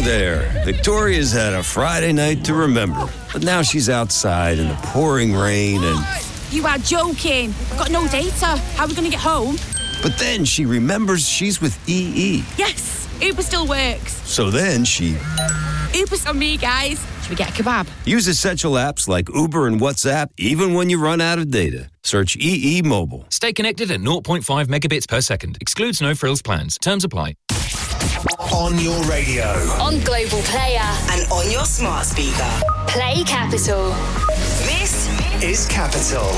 there. Victoria's had a Friday night to remember. But now she's outside in the pouring rain and... You are joking. I've got no data. How are we going to get home? But then she remembers she's with EE. Yes, Uber still works. So then she... Uber's on me, guys. Should we get a kebab? Use essential apps like Uber and WhatsApp even when you run out of data. Search EE Mobile. Stay connected at 0.5 megabits per second. Excludes no frills plans. Terms apply. On your radio. On Global Player. And on your smart speaker. Play Capital. This is Capital.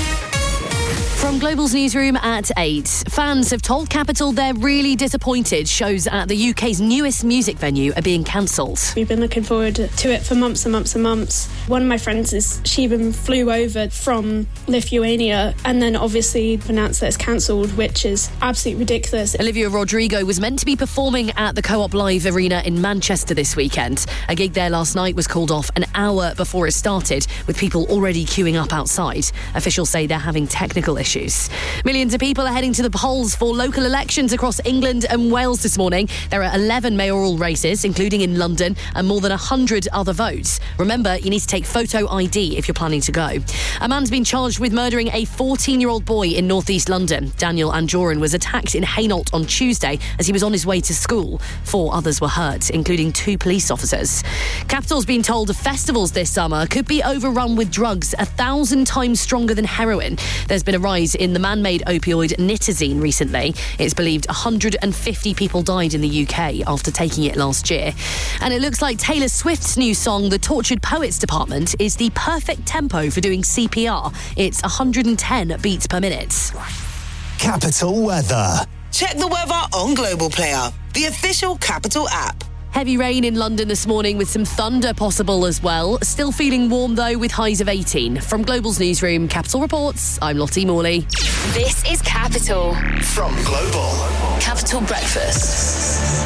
From Global's newsroom at 8, fans have told Capital they're really disappointed shows at the UK's newest music venue are being cancelled. We've been looking forward to it for months and months and months. One of my friends she even flew over from Lithuania and then obviously announced that it's cancelled, which is absolutely ridiculous. Olivia Rodrigo was meant to be performing at the Co-op Live Arena in Manchester this weekend. A gig there last night was called off an hour before it started, with people already queuing up outside. Officials say they're having technical issues. Millions of people are heading to the polls for local elections across England and Wales this morning. There are 11 mayoral races, including in London, and more than 100 other votes. Remember, you need to take photo ID if you're planning to go. A man's been charged with murdering a 14-year-old boy in northeast London. Daniel Anjorin was attacked in Hainault on Tuesday as he was on his way to school. 4 others were hurt, including 2 police officers. Capital's been told festivals this summer could be overrun with drugs 1,000 times stronger than heroin. There's been a rise in the man-made opioid nitazene recently. It's believed 150 people died in the UK after taking it last year. And it looks like Taylor Swift's new song, The Tortured Poets Department, is the perfect tempo for doing CPR. It's 110 beats per minute. Capital weather. Check the weather on Global Player, the official Capital app. Heavy rain in London this morning with some thunder possible as well. Still feeling warm though with highs of 18. From Global's newsroom, Capital Reports, I'm Lottie Morley. This is Capital. From Global. Capital Breakfast.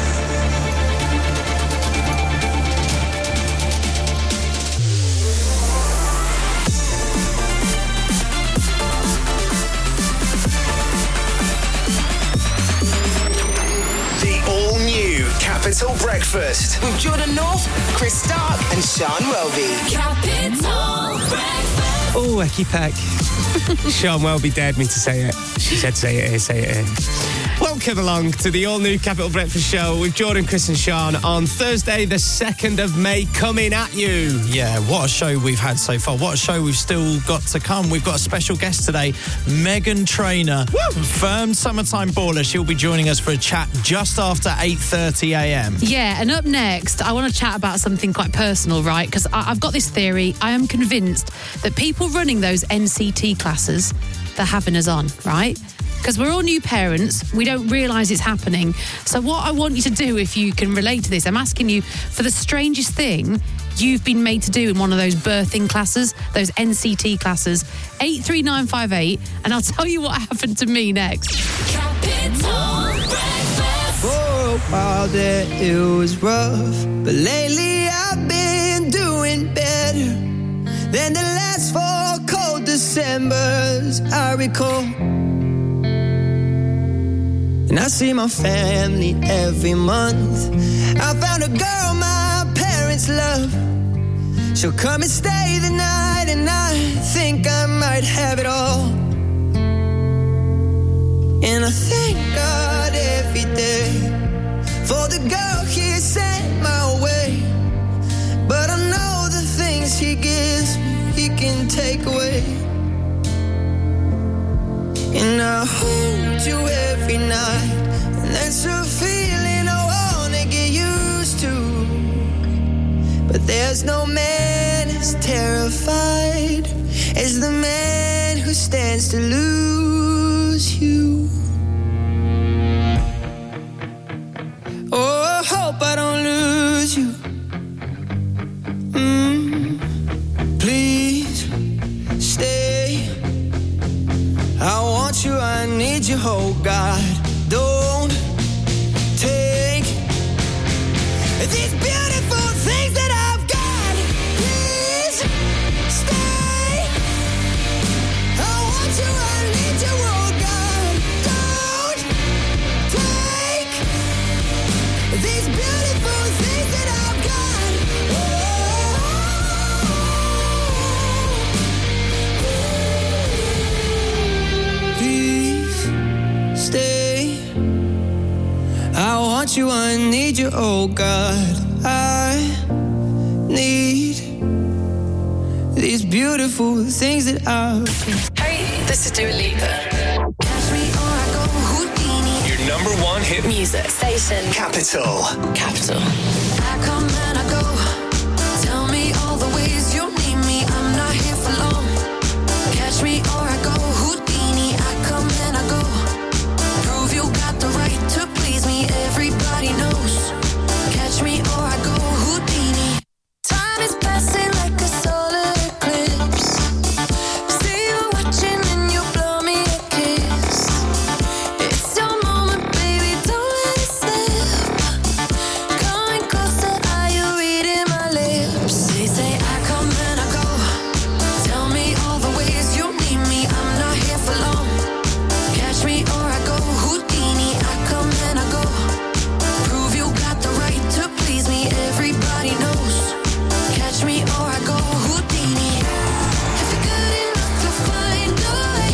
Capital Breakfast with Jordan North, Chris Stark and Sean Welby. Capital Breakfast. Oh, Ecky Peck. Sean Welby dared me to say it. She said, say it here. Welcome along to the all-new Capital Breakfast Show with Jordan, Chris and Sean on Thursday, the 2nd of May, coming at you. Yeah, what a show we've had so far. What a show we've still got to come. We've got a special guest today, Meghan Trainor, confirmed summertime baller. She'll be joining us for a chat just after 8:30am. Yeah, and up next, I want to chat about something quite personal, right? Because I've got this theory. I am convinced that people running those NCT classes, they're having us on, right? Because we're all new parents, we don't realise it's happening. So what I want you to do, if you can relate to this, I'm asking you for the strangest thing you've been made to do in one of those birthing classes, those NCT classes. 83958, and I'll tell you what happened to me next. Capital Breakfast. For a while there it was rough, but lately I've been doing better than the last 4 cold Decembers I recall. And I see my family every month. I found a girl my parents love. She'll come and stay the night, and I think I might have it all. And I thank God every day for the girl He sent my way. But I know the things He gives me, He can take away. And I hold you every night, and that's a feeling I wanna get used to. But there's no man as terrified as the man who stands to lose you. Oh, I hope I don't lose you. Please stay. I want you, I need you, oh God. Don't take these beautiful things that I've got. Please stay. I want you, I need you, oh God. Don't take these beautiful things that I've got. want you, I need you, oh God. I need these beautiful things that I... Hey, this is Dua Lipa. Your number one hit Music station. Capital. Capital. I come and I go. Tell me all the ways you need me. I'm not here for long. Catch me or I go. Houdini. I come and I go. Prove you got the right to please me. Everybody knows. Catch me or I go. Houdini. Time is passing like a solar eclipse. See you watching and you blow me a kiss. It's your moment, baby, don't let it slip. Coming closer, are you reading my lips? They say I come and I go. Tell me all the ways you need me. I'm not here for long. Catch me or I go. Houdini, I come and I go. Prove you got the right to please me. Everybody knows. Catch me or I go. Houdini. If you're good enough to find a way,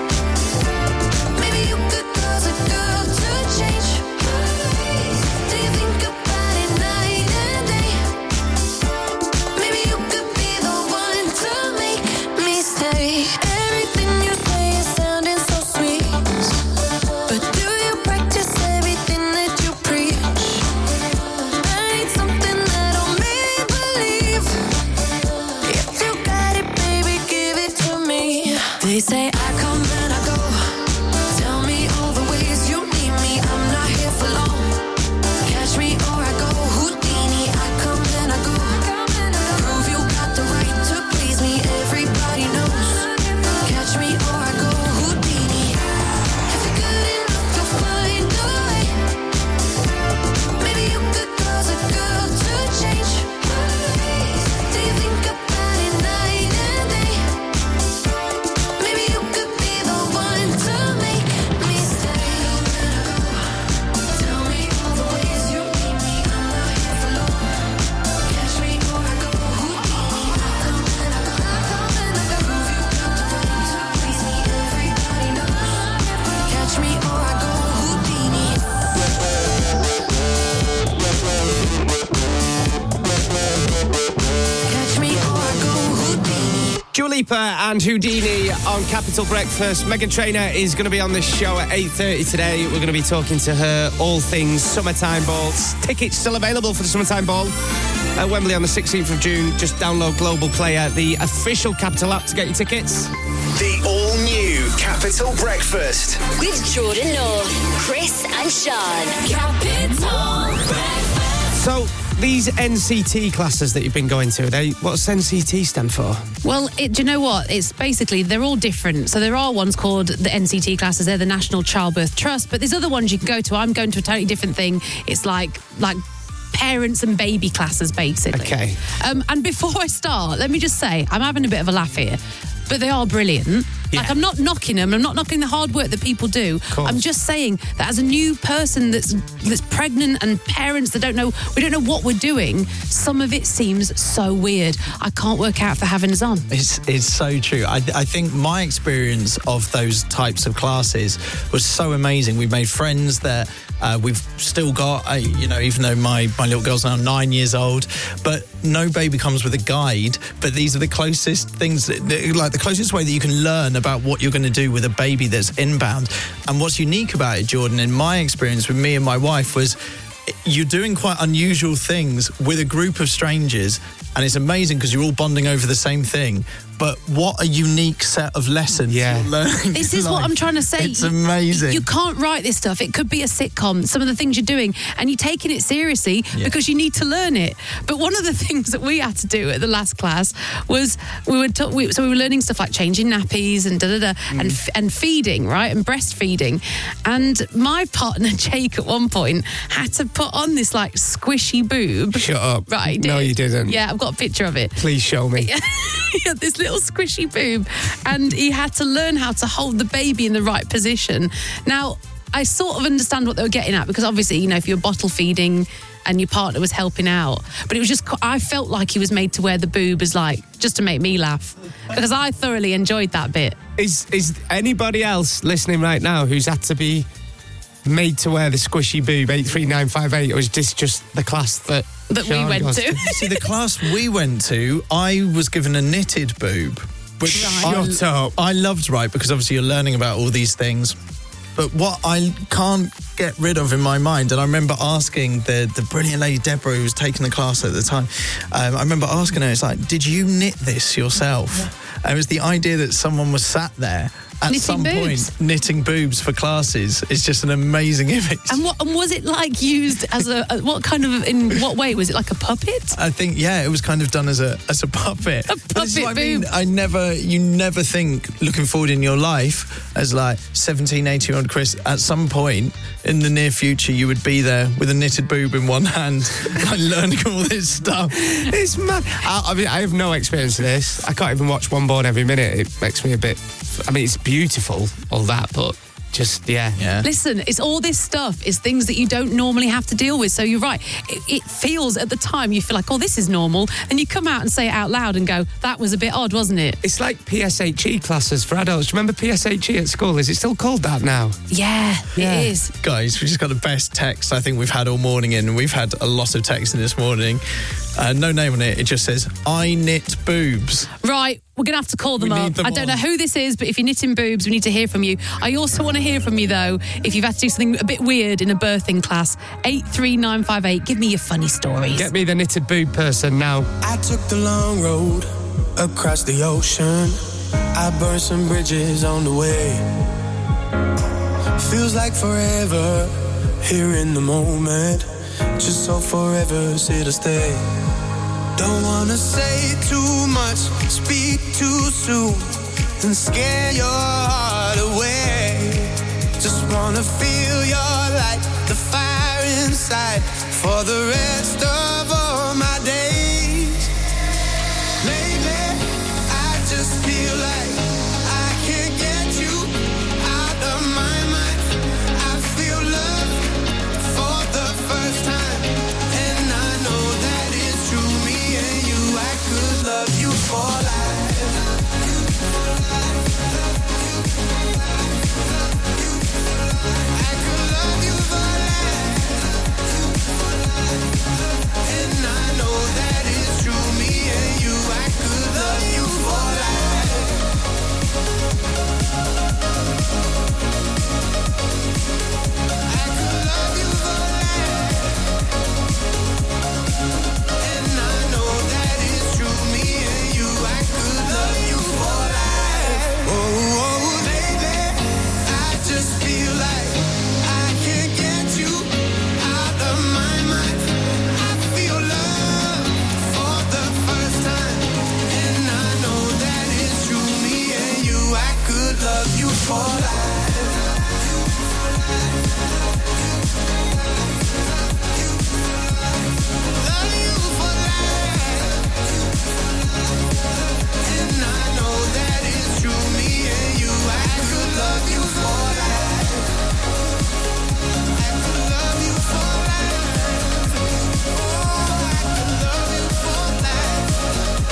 maybe you could cause a girl to change. Do you think about it night and day? Maybe you could be the one to make me stay. Everything you say is sounding so sweet, but do you practice everything that you preach? I need something that'll make me believe. If you got it, baby, give it to me. They say I come and I go. Tell me all the ways you need me. I'm not here for long. Catch me or I go. Houdini, I come and I go. Prove you got the right to please me. Everybody knows. Catch me or I go. Houdini. If you're good enough to find a way, maybe you could cause a girl to change. Do you think about it night and day? Maybe you could be the one to make me stay. Tell me all the ways you need me. I'm not here for long. Catch me or I go. Houdini, I come and I go. Prove you got the right to please me. Everybody knows. Catch me or I go. Houdini. Catch me or I go. Houdini. Dua Lipa and Houdini on Capital Breakfast. Meghan Trainor is going to be on this show at 8:30 today. We're going to be talking to her all things Summertime Ball. Tickets still available for the Summertime Ball at Wembley on the 16th of June. Just download Global Player, the official Capital app, to get your tickets. The all-new Capital Breakfast. With Jordan North, Chris and Sean. Capital Breakfast. So, these NCT classes that you've been going to, what's NCT stand for? Well, do you know what? It's basically, they're all different. So there are ones called the NCT classes. They're the National Childbirth Trust. But there's other ones you can go to. I'm going to a totally different thing. It's like parents and baby classes, basically. Okay. And before I start, let me just say, I'm having a bit of a laugh here. But they are brilliant. Yeah. Like, I'm not knocking them. I'm not knocking the hard work that people do. I'm just saying that as a new person that's pregnant and parents that we don't know what we're doing, some of it seems so weird. I can't work out if they're having us on. It's so true. I think my experience of those types of classes was so amazing. We made friends that we've still got, even though my little girl's now 9 years old, but no baby comes with a guide. But these are the closest things, like the closest way that you can learn about what you're going to do with a baby that's inbound. And what's unique about it, Jordan, in my experience with me and my wife, was you're doing quite unusual things with a group of strangers, and it's amazing because you're all bonding over the same thing. But what a unique set of lessons you're learning. This is what I'm trying to say. It's amazing. You can't write this stuff. It could be a sitcom, some of the things you're doing, and you're taking it seriously because you need to learn it. But one of the things that we had to do at the last class was we were learning stuff like changing nappies and and feeding, right, and breastfeeding. And my partner Jake at one point had to put on this like squishy boob. Shut up. Right, he did. No, you didn't. Yeah, I've got a picture of it. Please show me. He had this little squishy boob, and he had to learn how to hold the baby in the right position. Now, I sort of understand what they were getting at, because obviously, if you're bottle feeding and your partner was helping out, but it was just, I felt like he was made to wear the boob as just to make me laugh, because I thoroughly enjoyed that bit. Is anybody else listening right now who's had to be made to wear the squishy boob 83958, or is this just the class that we Sean went goes to? See, the class we went to, I was given a knitted boob. Which Shut up. I loved, right, because obviously you're learning about all these things. But what I can't get rid of in my mind, and I remember asking the brilliant lady Deborah, who was taking the class at the time, I remember asking her, it's like, did you knit this yourself? And it was the idea that someone was sat there at Knitting some boobs. point knitting boobs for classes. It's just an amazing image. And was it like used as in what way? Was it like a puppet? I think, yeah, it was kind of done as a puppet. A But this is puppet what I mean. boob. You never think, looking forward in your life, as like 17, 18-year-old Chris, at some point in the near future, you would be there with a knitted boob in one hand, like learning all this stuff. It's mad. I mean, I have no experience of this. I can't even watch One Born every minute. It makes me a bit... I mean, it's beautiful, all that, but just, yeah. Listen, it's all this stuff is things that you don't normally have to deal with. So you're right. It feels at the time, you feel like, oh, this is normal. And you come out and say it out loud and go, that was a bit odd, wasn't it? It's like PSHE classes for adults. Do you remember PSHE at school? Is it still called that now? Yeah, it is. Guys, we just got the best text I think we've had all morning in. We've had a lot of texting this morning. No name on it. It just says, I knit boobs. Right, we're going to have to call them We up. need them I don't know on. who this is, but if you're knitting boobs, we need to hear from you. I also want to hear from you, though, if you've had to do something a bit weird in a birthing class. 83958, give me your funny stories. Get me the knitted boob person now. I took the long road across the ocean. I burned some bridges on the way. Feels like forever here in the moment. Just so forever's here to stay. Don't wanna say too much, speak too soon, and scare your heart away. Just wanna feel your light, the fire inside, for the rest of all my days. Lately, I just feel like I can't get you out of my mind. I feel love for the first time, and I know that it's true. Me and you, I could love you for life. I could love you for life. And I know that it's true. Me and you, I could love you for life. I could love you for life. And I know that it's true. Me and you, I could love you for life. Oh, baby, I just feel like I can't get you out of my mind. I feel love for the first time, and I know that it's true. Me and you, I could love you for life. Love you for life. And I know that it's true. Me and you, I could love you for life. I could love you for life. Oh, I could love you for life.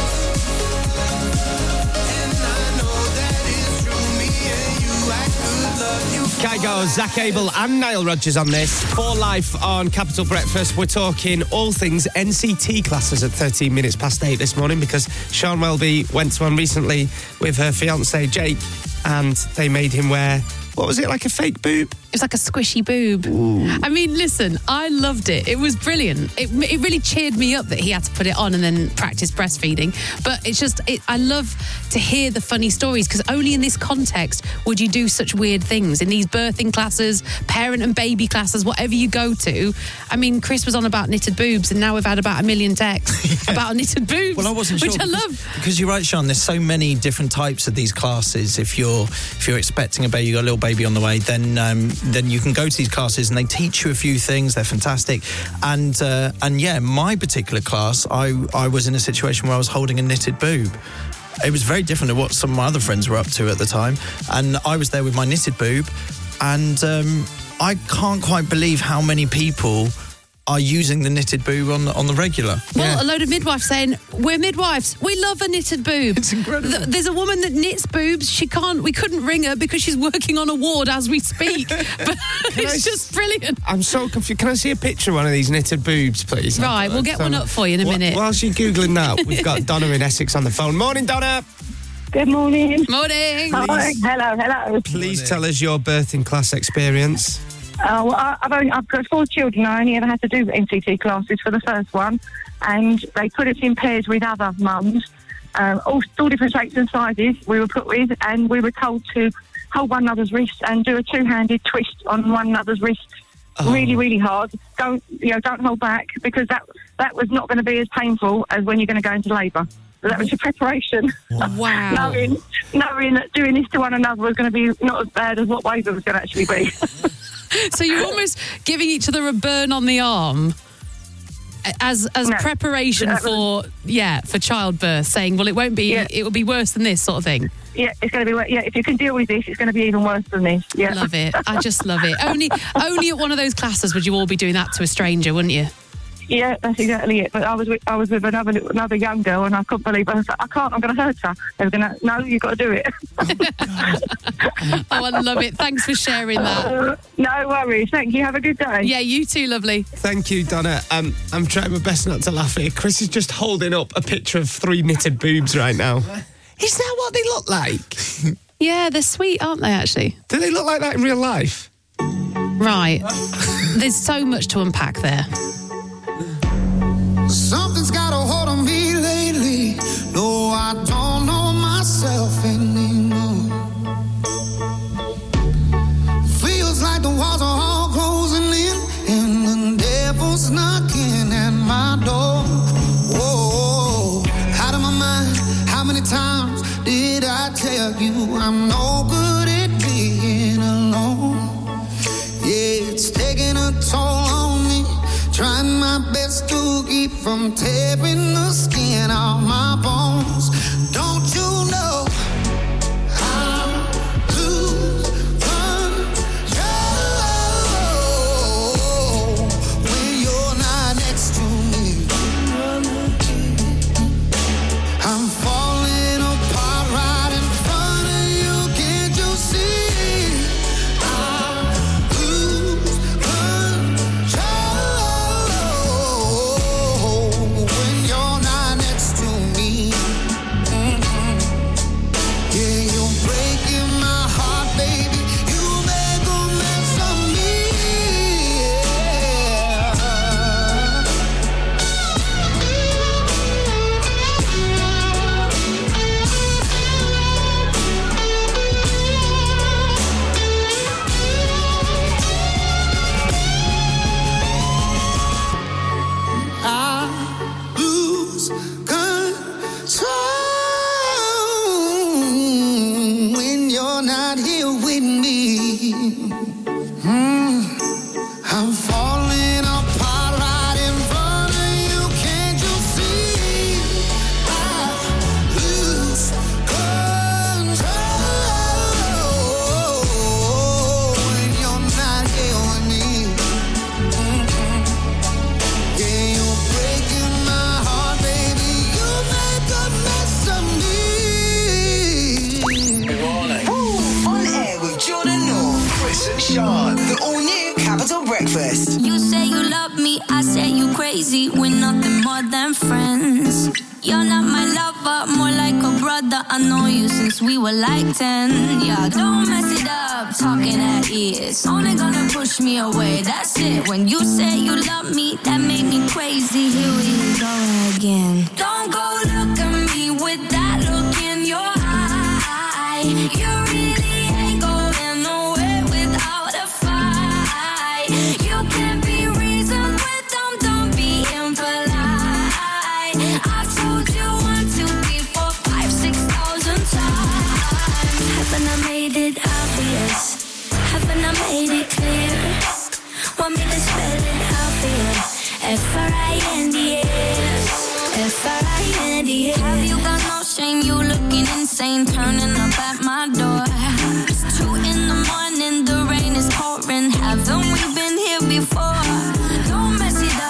And I know that it's true. Me and you, I could love you for Kygo, Zach Abel and Niall Rodgers on this. For Life on Capital Breakfast. We're talking all things NCT classes at 13 minutes past 8 this morning because Sean Welby went to one recently with her fiancé Jake and they made him wear, what was it, like a fake boob? It was like a squishy boob. Ooh. I mean, listen, I loved it. It was brilliant. It really cheered me up that he had to put it on and then practice breastfeeding. But it's just, I love to hear the funny stories because only in this context would you do such weird things. In these birthing classes, parent and baby classes, whatever you go to. I mean, Chris was on about knitted boobs and now we've had about 1 million texts about knitted boobs. Well, I wasn't sure. Which I love. Because you're right, Sean, there's so many different types of these classes. If you're expecting a baby, you got a little baby on the way, then you can go to these classes and they teach you a few things. They're fantastic. And yeah, my particular class, I was in a situation where I was holding a knitted boob. It was very different to what some of my other friends were up to at the time. And I was there with my knitted boob. And I can't quite believe how many people are using the knitted boob on the regular. Well, a load of midwives saying, we're midwives, we love a knitted boob. It's incredible. There's a woman that knits boobs. We couldn't ring her because she's working on a ward as we speak. But it's just brilliant. I'm so confused. Can I see a picture of one of these knitted boobs, please? Right, we'll get one up for you in a minute. Whilst you're Googling that, we've got Donna in Essex on the phone. Morning, Donna. Good morning. Morning. Hi. Hello. Please tell us your birthing class experience. Well, I've got 4 children. I only ever had to do NCT classes for the first one, and they put us in pairs with other mums, all different shapes and sizes. We were put with, and we were told to hold one another's wrists and do a 2-handed twist on one another's wrists. Really, really hard. Don't hold back, because that was not going to be as painful as when you're going to go into labour. That was your preparation. Wow. knowing that doing this to one another was going to be not as bad as what labour was going to actually be. So you're almost giving each other a burn on the arm as preparation for childbirth, saying, well, it won't be, it will be worse than this sort of thing. Yeah, it's going to be. Yeah, if you can deal with this, it's going to be even worse than this. Yeah, love it. I just love it. Only at one of those classes would you all be doing that to a stranger, wouldn't you? Yeah, that's exactly it. But I was with another young girl, and I couldn't believe it. I was like, I can't. I'm going to hurt her. They were going to. No, you've got to do it. Oh, I love it. Thanks for sharing that. No worries. Thank you. Have a good day. Yeah, you too, lovely. Thank you, Donna. I'm trying my best not to laugh here. Chris is just holding up a picture of 3 knitted boobs right now. Is that what they look like? Yeah, they're sweet, aren't they, actually? Do they look like that in real life? Right. There's so much to unpack there. Something's got a hold on me lately. No, I don't know myself anymore. Feels like the walls are all closing in, and the devil's knocking at my door. Whoa, out of my mind. How many times did I tell you I'm no good at being alone? Yeah, it's taking a toll on me. Trying my best to keep from tearing the skin off my bones. Don't you know I'll lose control when you're not next to me? I'm falling apart right in front of you. Can't you see? I'll lose control when you're not next to me. Yeah, you're breaking my heart, baby. You make a mess of me. I lose control when you're not here with me. I'm falling apart right in front of you. Can't you see? I lose control when you're not here with me. Yeah, you're breaking my heart, baby. You make a mess of me. Good morning. On air with Jordan North. Chris and Sean. The all-new Capital Breakfast. You say you love me, I say you crazy. We're nothing more than friends. You're not my lover, more like a brother. I know you since we were like 10. Yeah, don't mess it up, talking at ears. Only gonna push me away, that's it. When you say you love me, that made me crazy. Here we go again. Don't go look at me with that look in your eye. You really ain't going nowhere without a fight. You can't be reasoned with them, don't be impolite. I've told you 1, 2, 3, 4, 5, 6,000 times. Haven't I made it obvious? Haven't I made it clear? Want me to spell it out for you? F-R-I-N-D-S. F-R-I-N-D-S. Have you got no shame? You looking insane, turning up at my door. It's 2 in the morning, the rain is pouring. Haven't we been here before? Don't mess it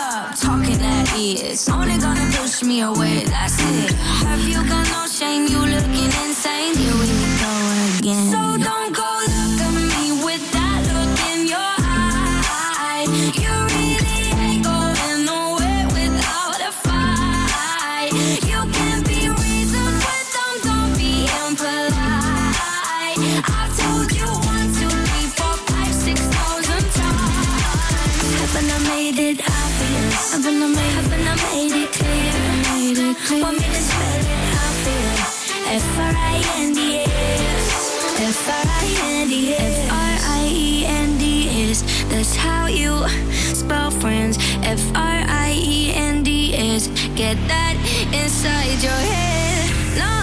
It's only gonna push me away, that's it. Have you got no shame? You looking insane. Here we go again. So don't go look at me with that look in your eye. You really ain't going nowhere without a fight. You can be reasoned with them, don't be impolite. I've told you 1, 2, 3, 4, 5, 6,000 times. Haven't I made it obvious? Haven't I made it clear? Want me to spell it out for you? F-R-I-E-N-D-S. F-R-I-E-N-D-S. F-R-I-E-N-D-S. That's how you spell friends. F-R-I-E-N-D-S. Get that inside your head. No,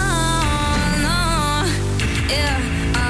yeah.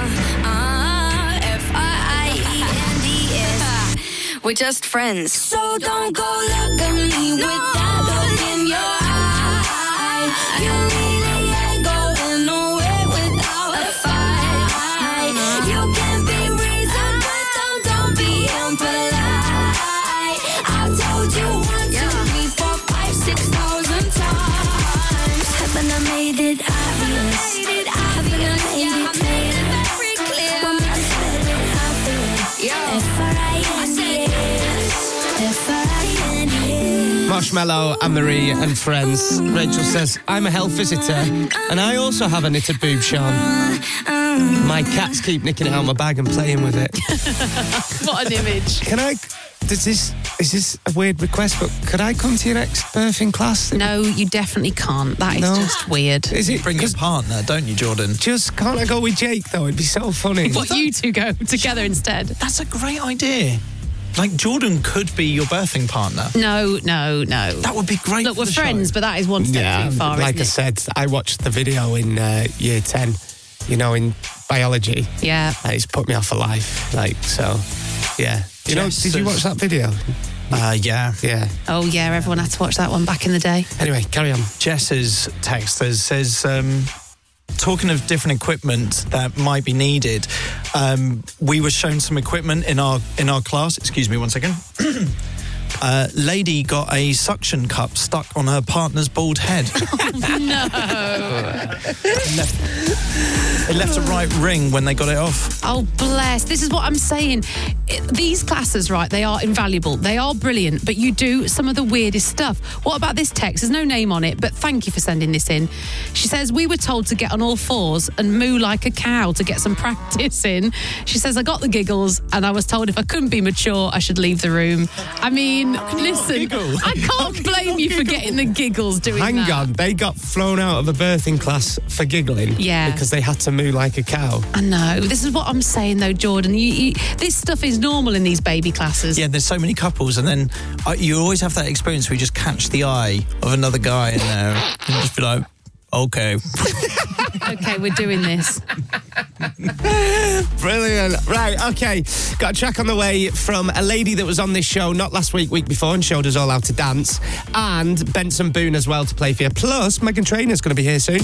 F-R-I-E-N-D-S. We're just friends. So don't go look at me with that look in your eye. You really ain't going nowhere without a fight. You can be reasoned, but don't be impolite. I've told you 1, 2, 3, 4, 5, 6,000 times. Haven't I made it obvious? Haven't I made it clear? Want me to spell it out for you? F-R-I-N-D-S. F-R-I-N-D-S. Marshmallow, Anne-Marie and friends. Rachel says, I'm a health visitor and I also have a knitted boob, Sean. My cats keep nicking it out of my bag and playing with it. What an image. Is this a weird request, but could I come to your next birthing class? No, you definitely can't. That is just weird. Is it? Bring your partner, don't you, Jordan? Just can't I go with Jake, though? It'd be so funny. What, you two go together instead? That's a great idea. Like, Jordan could be your birthing partner. No. That would be great. Look, for we're the friends, show. but that is one step too far, like I isn't it? said, I watched the video in year 10, in biology. Yeah. And it's put me off for life. Yeah. Did you watch that video? Yeah. Yeah. Oh, yeah, everyone had to watch that one back in the day. Anyway, carry on. Jess's text says, talking of different equipment that might be needed, we were shown some equipment in our class. Excuse me 1 second. Lady got a suction cup stuck on her partner's bald head. No. It left a right ring when they got it off. Oh, bless. This is what I'm saying. These classes, right, they are invaluable. They are brilliant, but you do some of the weirdest stuff. What about this text? There's no name on it, but thank you for sending this in. She says, we were told to get on all fours and moo like a cow to get some practice in. She says, I got the giggles and I was told if I couldn't be mature, I should leave the room. I mean, listen, I can't blame you for getting the giggles doing that. Hang on, they got thrown out of a birthing class for giggling? Yeah. Because they had to moo like a cow? I know. This is what I'm saying, though, Jordan. This stuff is normal in these baby classes. Yeah, there's so many couples, and then you always have that experience where you just catch the eye of another guy in there and just be like, okay. Okay, we're doing this. Brilliant. Right, okay. Got a track on the way from a lady that was on this show not last week before and showed us all how to dance, and Benson Boone as well to play for you. Plus, Meghan Trainor's going to be here soon.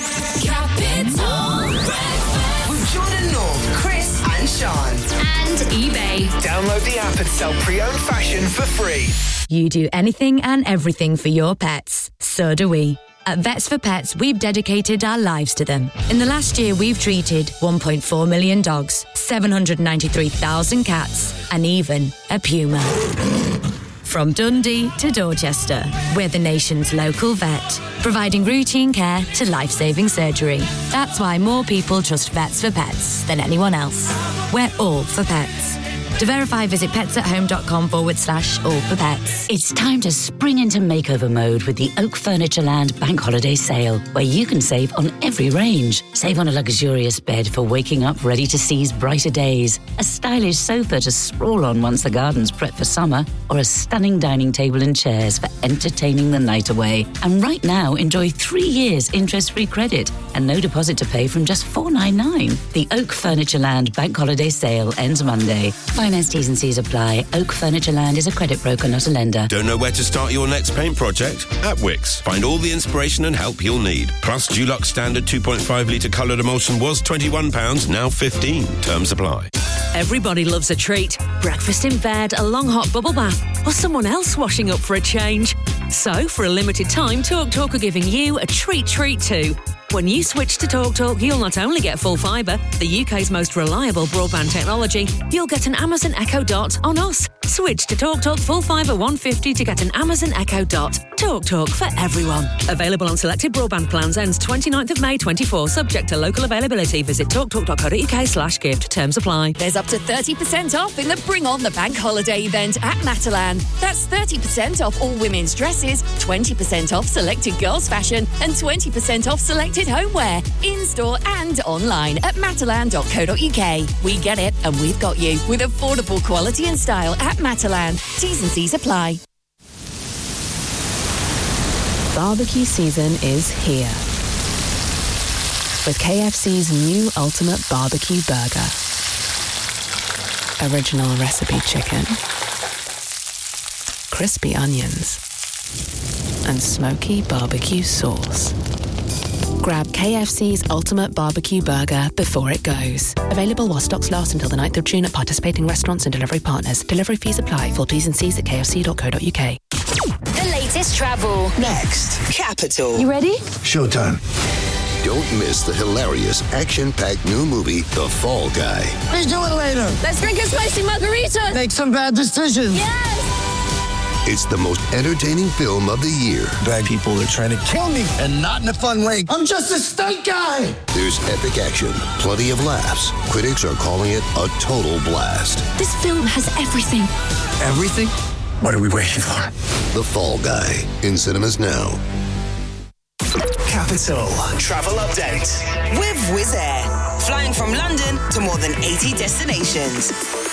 Capital Breakfast with Jordan North, Chris and Sean. And eBay. Download the app and sell pre-owned fashion for free. You do anything and everything for your pets. So do we. At Vets for Pets, we've dedicated our lives to them. In the last year, we've treated 1.4 million dogs, 793,000 cats, and even a puma. From Dundee to Dorchester, we're the nation's local vet, providing routine care to life-saving surgery. That's why more people trust Vets for Pets than anyone else. We're all for pets. To verify, visit petsathome.com/all for pets. It's time to spring into makeover mode with the Oak Furnitureland Bank Holiday Sale, where you can save on every range. Save on a luxurious bed for waking up ready to seize brighter days, a stylish sofa to sprawl on once the garden's prepped for summer, or a stunning dining table and chairs for entertaining the night away. And right now, enjoy 3 years interest-free credit and no deposit to pay from just $4.99. The Oak Furnitureland Bank Holiday Sale ends Monday. Finance T's and C's apply. Oak Furnitureland is a credit broker, not a lender. Don't know where to start your next paint project? At Wix. Find all the inspiration and help you'll need. Plus, Dulux Standard 2.5 litre coloured emulsion was £21, now $15. Terms apply. Everybody loves a treat. Breakfast in bed, a long hot bubble bath, or someone else washing up for a change? So, for a limited time, TalkTalk are giving you a treat too. When you switch to TalkTalk, you'll not only get full fibre, the UK's most reliable broadband technology, you'll get an Amazon Echo Dot on us. Switch to TalkTalk full fibre 150 to get an Amazon Echo Dot. TalkTalk for everyone. Available on selected broadband plans. Ends 29th of May 24. Subject to local availability. Visit talktalk.co.uk/gift. Terms apply. There's up to 30% off in the Bring On the Bank Holiday event at Matalan. That's 30% off all women's dresses, 20% off selected girls' fashion, and 20% off selected homeware, in-store and online at matalan.co.uk. We get it and we've got you with affordable quality and style at Matalan. T's and C's apply. Barbecue season is here with KFC's new Ultimate Barbecue Burger. Original recipe chicken, crispy onions, and smoky barbecue sauce. Grab KFC's Ultimate Barbecue Burger before it goes. Available while stocks last until the 9th of June at participating restaurants and delivery partners. Delivery fees apply. Full T's and C's at kfc.co.uk. The latest travel. Next, Capital. You ready? Showtime. Don't miss the hilarious, action-packed new movie, The Fall Guy. Let's do it later. Let's drink a spicy margarita. Make some bad decisions. Yes. It's the most entertaining film of the year. Bad people are trying to kill me, and not in a fun way. I'm just a stunt guy. There's epic action, plenty of laughs. Critics are calling it a total blast. This film has everything. Everything? What are we waiting for? The Fall Guy, in cinemas now. Capital Travel Update With Wizz Air. Flying from London to more than 80 destinations.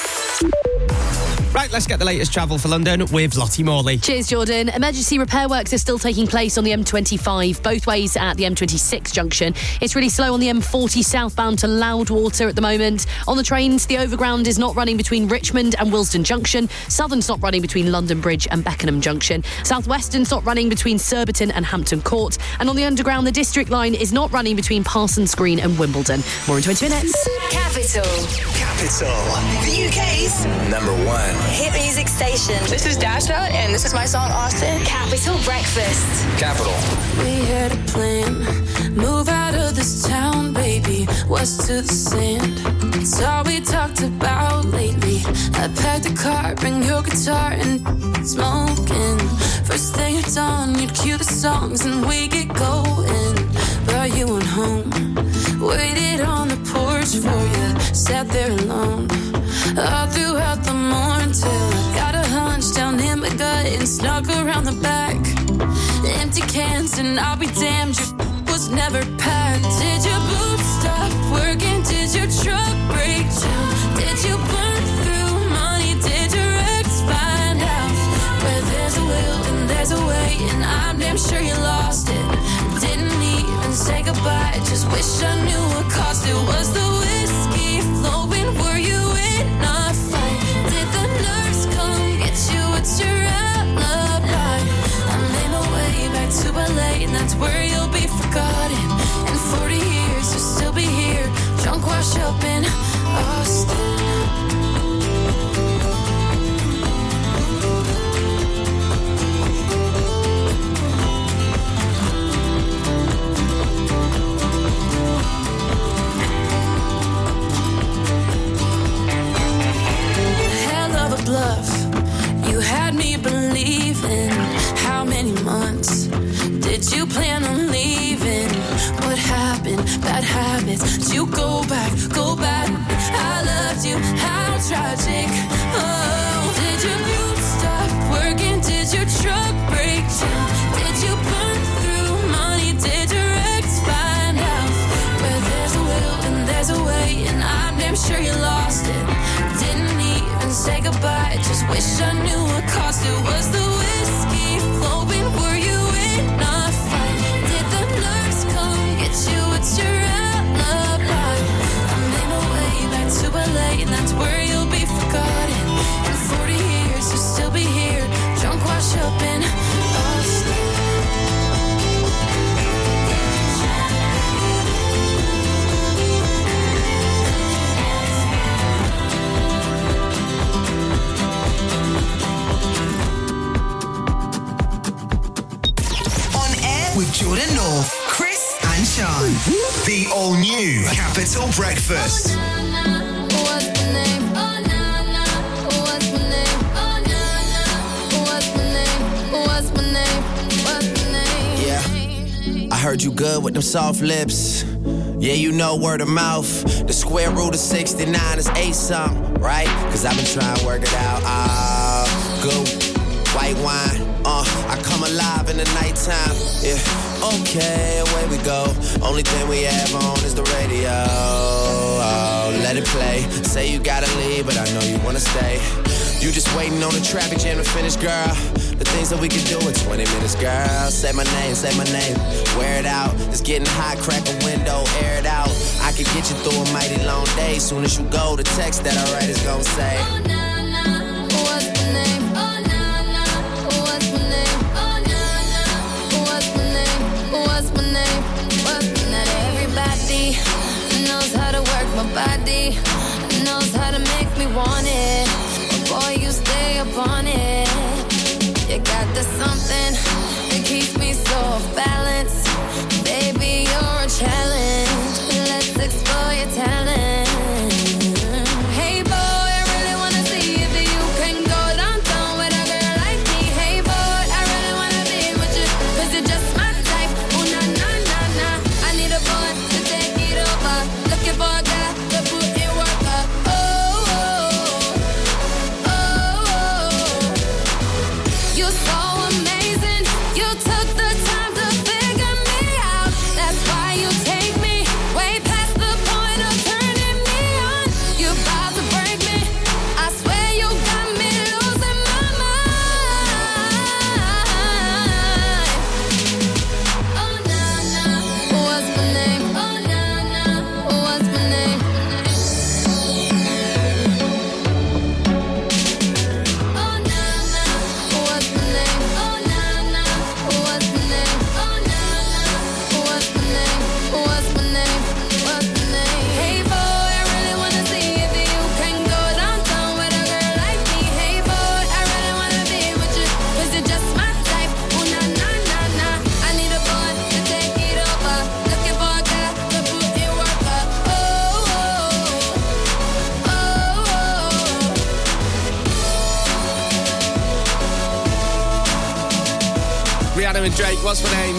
Right, let's get the latest travel for London with Lottie Morley. Cheers, Jordan. Emergency repair works are still taking place on the M25, both ways at the M26 junction. It's really slow on the M40 southbound to Loudwater at the moment. On the trains, the overground is not running between Richmond and Willesden Junction. Southern's not running between London Bridge and Beckenham Junction. Southwestern's not running between Surbiton and Hampton Court. And on the underground, the District line is not running between Parsons Green and Wimbledon. More in 20 minutes. Capital. The UK's #1 hit music station. This is Dasha, and this is my song Austin. Capital Breakfast. Capital. We had a plan, move out of this town, baby, west to the sand. It's all we talked about lately. I packed a car, bring your guitar and smoking. First thing at dawn, you'd cue the songs and we get going. But you went home, waited on the porch for you, sat there alone. All throughout the morning till I got a hunch down in my gut and snuck around the back. Empty cans and I'll be damned, your was never packed. Did your boots stop working? Did your truck break down? Did you burn through money? Did your ex find out? Where there's a will and there's a way, and I'm damn sure you lost it. Didn't even say goodbye, just wish I knew what caused it. Was the whiskey flowing? Were you in a fight? Did the nurse come get you? What's your alibi? I made my way back to LA, and that's where you'll be forgotten. In 40 years, you'll still be here, drunk, wash up in Austin. Bluff, you had me believing. How many months did you plan on leaving? What happened? Bad habits. Did you go back? I loved you. How tragic. Oh, did your boots stop working? Did your truck break down? Did you burn through money? Did your ex find out? Where there's a will and there's a way, and I'm damn sure you lost it. Didn't even say goodbye, just wish I knew what caused it. Was the whiskey flowing? Were you in a fight? Did the nurse come get you? What's your alibi? I made my way back to LA, and that's where you'll be forgotten. In 40 years, you'll still be here, drunk, wash up in Austin. with Jordan North, Chris and Sean. The all-new Capital Breakfast. I heard you good with them soft lips. Yeah, you know word of mouth. The square root of 69 is 8-something, right? Cause I've been trying to work it out. Good white wine. I come alive in the nighttime. Yeah, okay, away we go. Only thing we have on is the radio. Oh, let it play. Say you gotta leave, but I know you wanna stay. You just waiting on the traffic jam to finish, girl. The things that we can do in 20 minutes, girl. Say my name, wear it out. It's getting hot, crack a window, air it out. I could get you through a mighty long day. Soon as you go, the text that I write is gonna say, oh, nah, what's my name? Oh, nah, what's my name? Oh, nah, what's my name? What's my name? What's my name? Everybody knows how to work my body, knows how to make me want it. Boy, you stay up on it. You got the something that keeps me so off balance. Baby, you're a challenge. Let's explore your talent. Hey boy, I really wanna see if you can go downtown with a girl like me. Hey boy, I really wanna be with you, cause you're just my type. Oh na na na na, I need a boy to take it over. Looking for a guy to put in work up. You're so amazing. You took the time to figure me out. That's why you take me way past the point of turning me on. You're about to break me. I swear you got me losing my mind. Oh nah nah, what's my name? Oh nah nah, what's my name? Oh nah nah, what's my name? Oh nah nah, what's my name? Oh nah nah, what's my name? What's my name? What's my name? Hey boy, I really wanna see if you can go downtown with a girl like me. Hey boy, I really wanna be with you, cause you're just my type. Oh nah nah nah nah, I need a boy to take it over. Looking for a guy to put in work up. Rihanna and Drake, what's my name?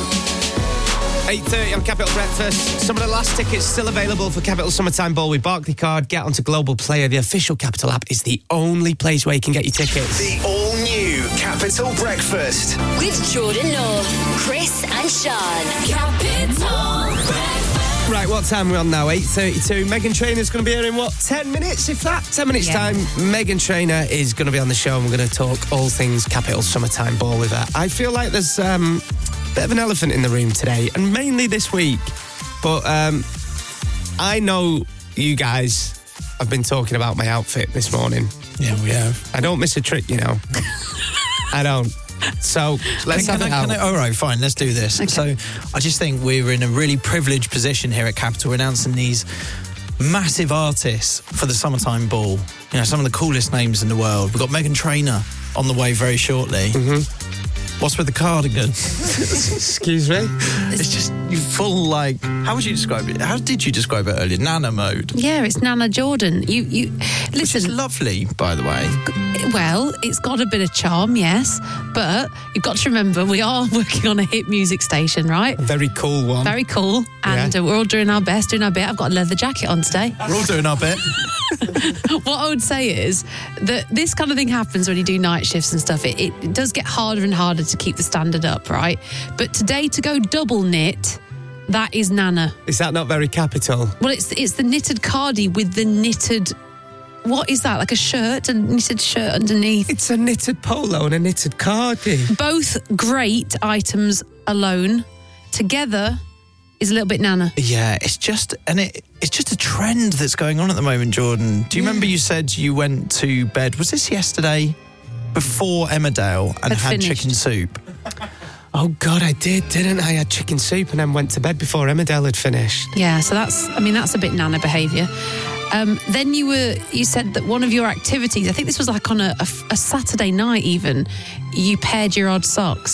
8:30 on Capital Breakfast. Some of the last tickets still available for Capital Summertime Ball with Barclaycard. Get onto Global Player. The official Capital app is the only place where you can get your tickets. The all-new Capital Breakfast. With Jordan North, Chris and Sean. Capital Breakfast. Right, what time are we on now? 8:32. Meghan Trainor's going to be here in, 10 minutes, if that? 10 minutes' time. Meghan Trainor is going to be on the show and we're going to talk all things Capital Summertime Ball with her. I feel like there's a bit of an elephant in the room today, and mainly this week. But I know you guys have been talking about my outfit this morning. Yeah, we have. I don't miss a trick, you know. I don't. So let's have it out. All right, fine, let's do this. Okay. So I just think we're in a really privileged position here at Capital. We're announcing these massive artists for the Summertime Ball. You know, some of the coolest names in the world. We've got Meghan Trainor on the way very shortly. What's with the cardigan? Excuse me? It's just, you full, like, how would you describe it? How did you describe it earlier? Nana mode. Yeah, it's Nana Jordan. You listen. Which is lovely, by the way. Well, it's got a bit of charm, yes, but you've got to remember we are working on a hit music station, right? A very cool one. Very cool, and we're all doing our best, doing our bit. I've got a leather jacket on today. We're all doing our bit. What I would say is that this kind of thing happens when you do night shifts and stuff. It does get harder and harder to keep the standard up, right? But today, to go double knit, that is Nana. Is that not very Capital? Well, it's the knitted cardi with the knitted... What is that? Like a shirt, a knitted shirt underneath? It's a knitted polo and a knitted cardi. Both great items alone. Together is a little bit Nana. Yeah, it's just a trend that's going on at the moment, Jordan. Do you remember you said you went to bed, was this yesterday? Before Emmerdale and had chicken soup. Oh God, I did, didn't I? I had chicken soup and then went to bed before Emmerdale had finished. Yeah, so that's a bit Nana behaviour. Then you said that one of your activities, I think this was like on a Saturday night even, you paired your odd socks.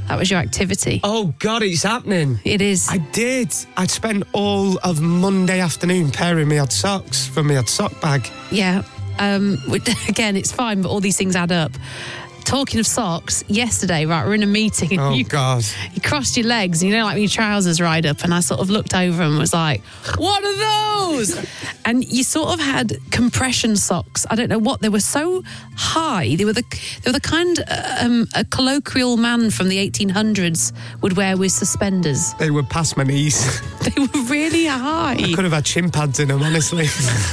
That was your activity. Oh, God, it's happening. It is. I did. I spent all of Monday afternoon pairing my odd socks from my odd sock bag. Yeah. Again, it's fine, but all these things add up. Talking of socks, yesterday, right, we're in a meeting. And God. You crossed your legs, like when your trousers ride up, and I sort of looked over and was like, what are those? And you sort of had compression socks. I don't know what, they were so high. They were the kind a colloquial man from the 1800s would wear with suspenders. They were past my knees. They were really high. I could have had shin pads in them, honestly.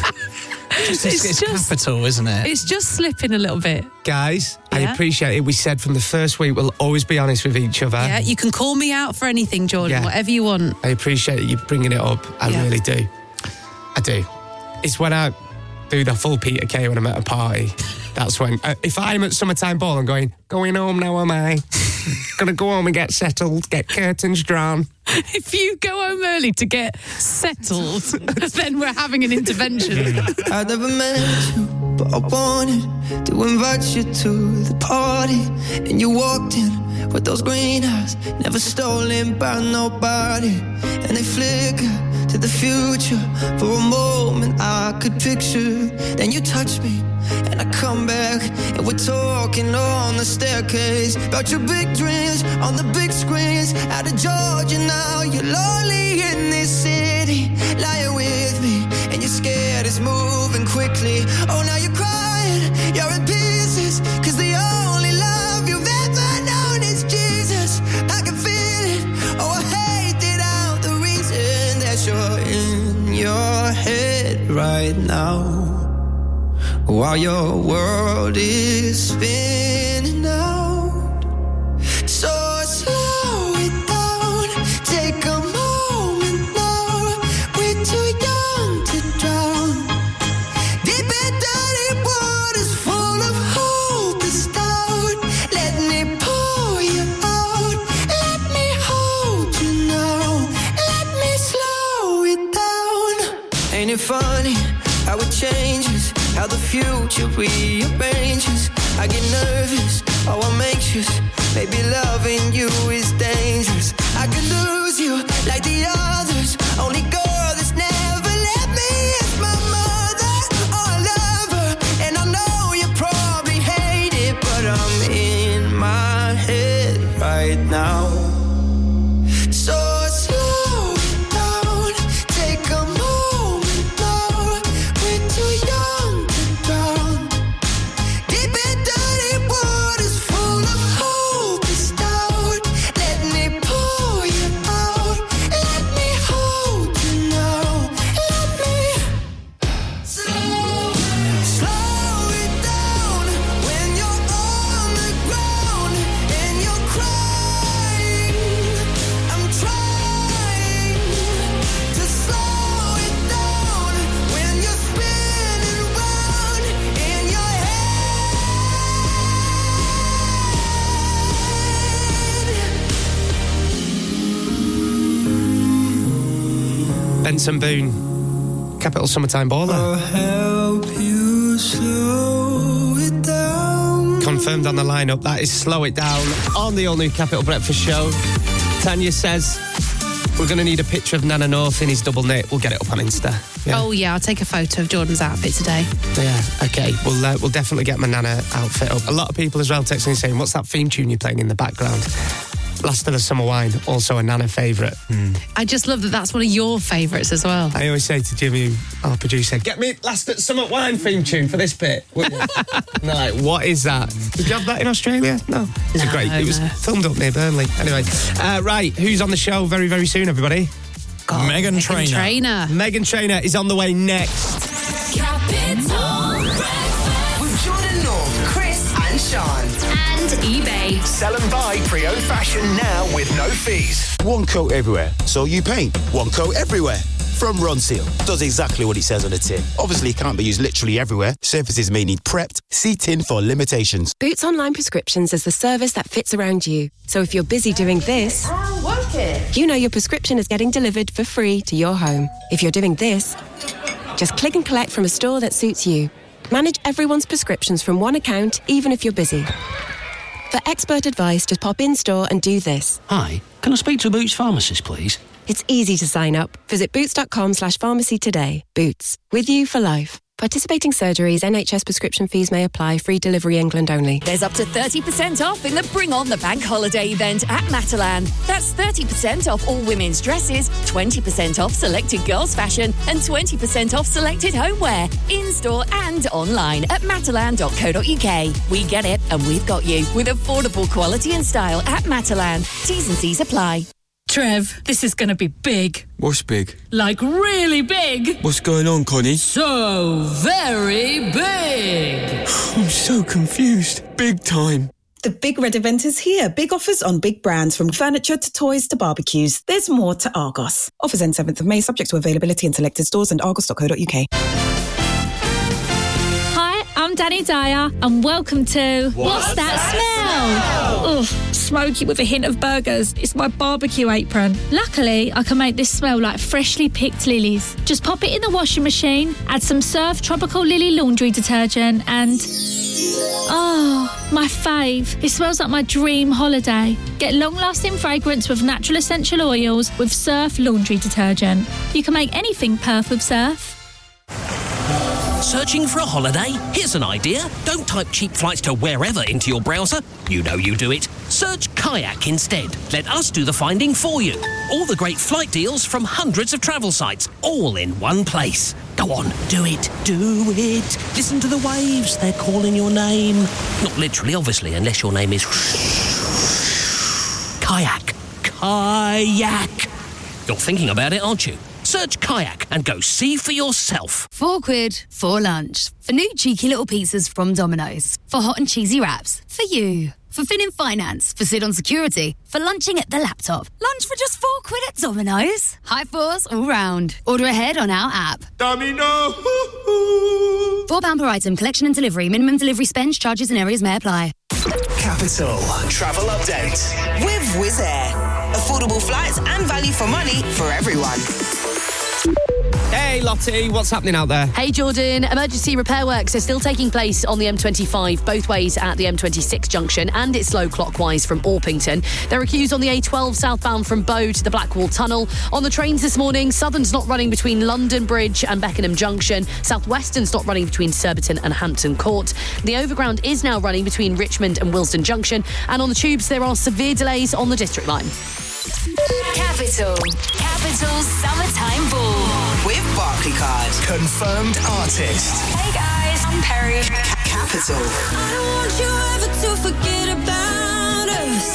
It's capital, isn't it? It's just slipping a little bit. Guys, I appreciate it. We said from the first week we'll always be honest with each other. Yeah, you can call me out for anything, Jordan, whatever you want. I appreciate you bringing it up. I really do. I do. It's when I do the full Peter Kay when I'm at a party. That's when, if I'm at Summertime Ball, I'm going home now, am I? Gonna go home and get settled, get curtains drawn. If you go home early to get settled, then we're having an intervention. I never met you, but I wanted to invite you to the party. And you walked in with those green eyes, never stolen by nobody. And they flicker to the future. For a moment I could picture. Then you touch me and I come back, and we're talking on the staircase about your big dreams on the big screens. Out of Georgia now, you're lonely in this city, lying with me, and you're scared it's moving quickly. Oh, now you're crying, you're in pieces, cause the only love you've ever known is Jesus. I can feel it, oh, I hate it out, the reason that you're in your head right now, while your world is spinning out. So slow it down, take a moment now. We're too young to drown. Deep and dirty waters full of hope is down. Let me pull you out. Let me hold you now. Let me slow it down. Ain't it funny how it changes? How the future rearranges. I get nervous, oh I'm anxious. Maybe loving you is dangerous. I could lose you like the others. Only girl that's never let me is my mother. Oh, I love her, and I know you probably hate it, but I'm in my head right now. So slow it down, take a moment now. We're too young. Deep and dirty waters full of hope is down. Let me pull you out. Let me hold you now. Let me slow it down. When you're on the ground and you're crying, I'm trying to slow it down. When you're spinning round in your Benson Boone, Capital Summertime Baller. I'll help you slow it down. Confirmed on the lineup, that is Slow It Down on the all-new Capital Breakfast Show. Tanya says we're going to need a picture of Nana North in his double knit. We'll get it up on Insta. Yeah. Oh, yeah, I'll take a photo of Jordan's outfit today. Yeah, okay. We'll definitely get my Nana outfit up. A lot of people as well texting saying, what's that theme tune you're playing in the background? Last of the Summer Wine, also a Nana favourite. I just love that that's one of your favourites as well. I always say to Jimmy, our producer, get me Last of the Summer Wine theme tune for this bit. And they're like, what is that? Did you have that in Australia? No. It was great. It was filmed up near Burnley. Anyway, right, who's on the show very, very soon, everybody? Meghan Trainor. Meghan Trainor is on the way next. Capital With Jordan North, Chris and Sean. and eBay. Sell and buy pre-owned fashion now with no fees. One coat everywhere, so you paint. One coat everywhere. From Ronseal. Does exactly what it says on the tin. Obviously, it can't be used literally everywhere. Surfaces may need prepped. See tin for limitations. Boots Online Prescriptions is the service that fits around you. So if you're busy doing this, you know your prescription is getting delivered for free to your home. If you're doing this, just click and collect from a store that suits you. Manage everyone's prescriptions from one account, even if you're busy. For expert advice, just pop in store and do this. Hi, can I speak to a Boots pharmacist, please? It's easy to sign up. Visit boots.com/pharmacy today. Boots, with you for life. Participating surgeries, NHS prescription fees may apply. Free delivery England only. There's up to 30% off in the Bring On the Bank holiday event at Matalan. That's 30% off all women's dresses, 20% off selected girls' fashion, and 20% off selected homeware. In-store and online at matalan.co.uk. We get it, and we've got you. With affordable quality and style at Matalan. T's and C's apply. Trev, this is going to be big. What's big? Like really big. What's going on, Connie? So very big. I'm so confused. Big time. The Big Red event is here. Big offers on big brands from furniture to toys to barbecues. There's more to Argos. Offers end 7th of May, subject to availability in selected stores and argos.co.uk. Hi, I'm Danny Dyer and welcome to What's That Smell? Ugh, smoky with a hint of burgers. It's my barbecue apron. Luckily, I can make this smell like freshly picked lilies. Just pop it in the washing machine, add some Surf Tropical Lily laundry detergent and... oh, my fave. It smells like my dream holiday. Get long-lasting fragrance with natural essential oils with Surf laundry detergent. You can make anything perf with Surf. Searching for a holiday? Here's an idea. Don't type cheap flights to wherever into your browser. You know you do it. Search Kayak instead. Let us do the finding for you. All the great flight deals from hundreds of travel sites, all in one place. Go on, do it, do it. Listen to the waves, they're calling your name. Not literally, obviously, unless your name is... Kayak. Kayak. You're thinking about it, aren't you? Search Kayak and go see for yourself. £4 for lunch. For new cheeky little pizzas from Domino's. For hot and cheesy wraps. For you. For Finning Finance. For sit on security. For lunching at the laptop. Lunch for just £4 at Domino's. High fours all round. Order ahead on our app. Domino! £4 per item. Collection and delivery. Minimum delivery spend. Charges and areas may apply. Capital Travel Update. With Wizz Air. Affordable flights and value for money for everyone. Hey Lottie, what's happening out there? Hey Jordan, emergency repair works are still taking place on the M25, both ways at the M26 junction, and it's slow clockwise from Orpington. There are queues on the A12 southbound from Bow to the Blackwall Tunnel. On the trains this morning, Southern's not running between London Bridge and Beckenham Junction. Southwestern's not running between Surbiton and Hampton Court. The Overground is now running between Richmond and Willesden Junction. And on the tubes, there are severe delays on the District Line. Capital's Summertime Ball. With Barclaycard. Confirmed artist. Hey guys, I'm Perry. I Capital. don't want you ever to forget about us.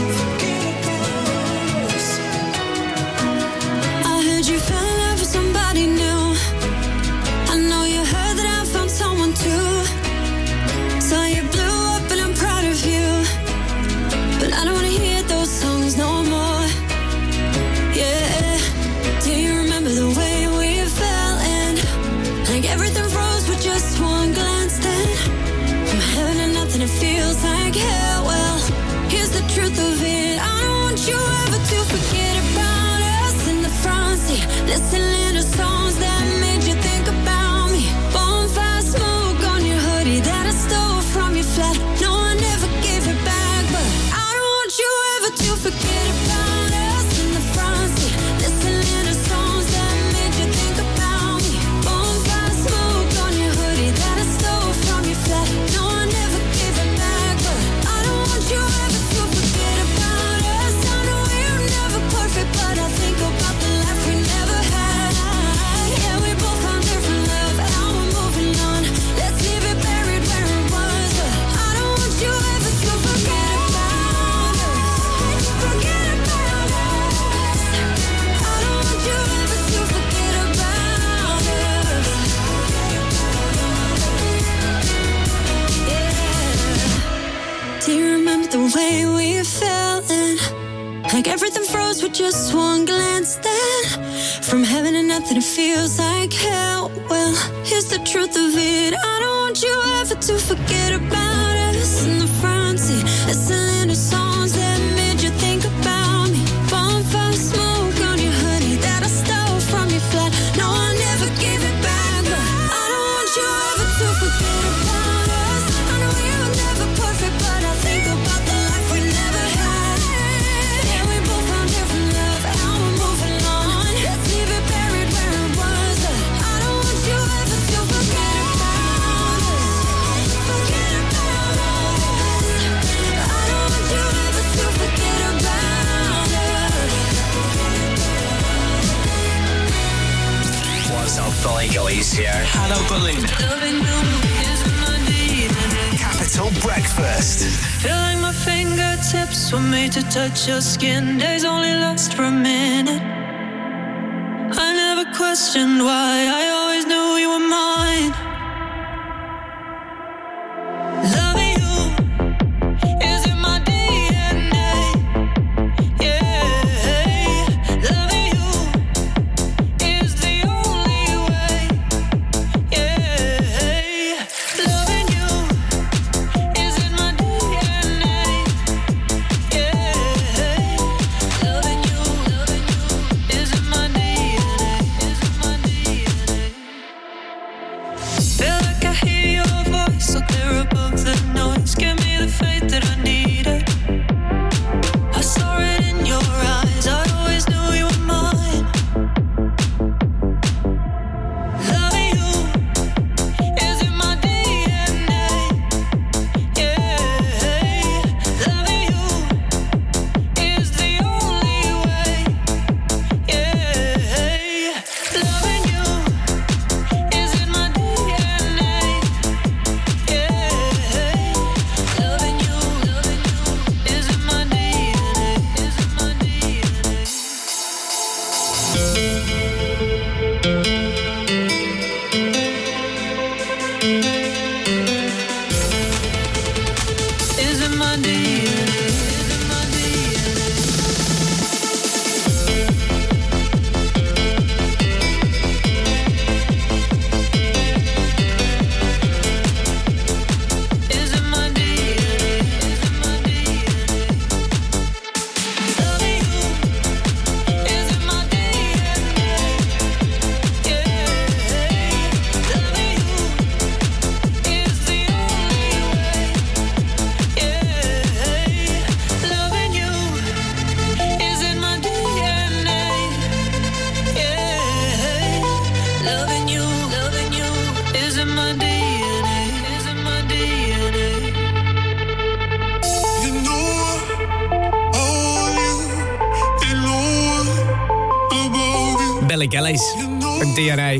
I heard you fell in love with somebody new. I know you heard that I found someone too. So you blew up and I'm proud of you. But I don't want to hear those songs no more. Yeah. Do you remember the way we fell in? Like everything froze with just one glance then. From heaven to nothing, it feels like hell. Well, here's the truth of it. I don't want you ever to forget about us in the front seat. Listening to songs that made you think about me. Bonfire smoke on your hoodie that I stole from your flat. No, I never gave it back, but I don't want you ever to forget about us in the front seat. Listening to songs that made you think about me. Bonfire smoke on your hoodie that I stole from your flat. No, I never gave it back, but I don't want you ever to forget about us. I know we're never perfect, but I think about the life we never had. Yeah, we both found different love, and now we're moving on. Let's leave it buried where it was, but I don't want you ever to forget about us. Forget about us. I don't want you ever to forget about us. Yeah. Do you remember the way we fell in? Like everything froze with just one glance then. From heaven to nothing, it feels like hell. Well, here's the truth of it. I don't want you ever to forget about us in the front seat. Listening to songs that made you think about me. Bonfire smoke on your hoodie that I stole from your flat. No, I never gave it back, but I don't want you ever to forget about us. I know we were never perfect, but I think about Gillies here. Hello, Balloon. Capital Breakfast. Feel like my fingertips were made to touch your skin. Days only last for a minute. I never questioned why. I always knew you were mine. Loving you is in my DNA. Yeah, loving you is the only way. Yeah, loving you is in my DNA. Yeah, loving you is in my DNA. Feel like I hear your voice so clear above the noise. Give me the faith that I needed. I saw it in your eyes. I always knew you were mine. Loving you is in my DNA. Yeah, loving you is the only way. Yeah, loving you is in my DNA. Yeah, loving you is in my DNA. Is in my DNA. Is in my DNA. Is in my is in my DNA. Is in my DNA. Loving you is in my DNA. Yeah, loving you is the only way. Yeah, loving you is in my DNA. Yeah, loving you is in my DNA. Is in my DNA. You know all you know about you. Billy Gillies and DNA.